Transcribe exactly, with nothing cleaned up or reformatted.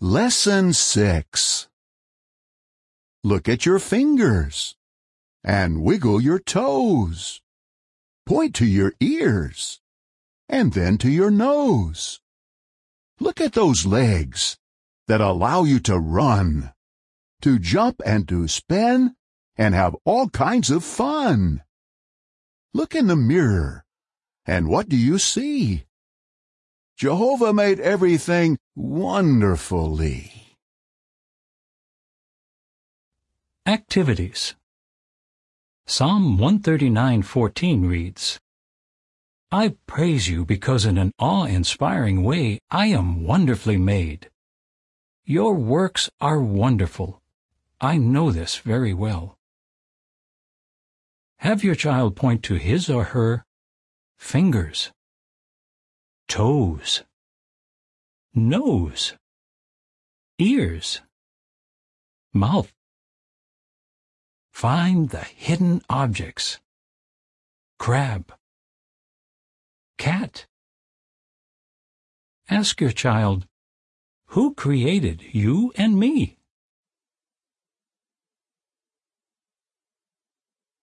Lesson six. Look at your fingers and wiggle your toes. Point to your ears and then to your nose. Look at those legs that allow you to run, to jump and to spin and have all kinds of fun. Look in the mirror, and what do you see? Jehovah made everything wonderfully. Activities. Psalm one thirty-nine fourteen reads, I praise you because in an awe-inspiring way I am wonderfully made. Your works are wonderful. I know this very well. Have your child point to his or her fingers, toes, nose, ears, mouth. Find the hidden objects. Crab, cat. Ask your child, who created you and me?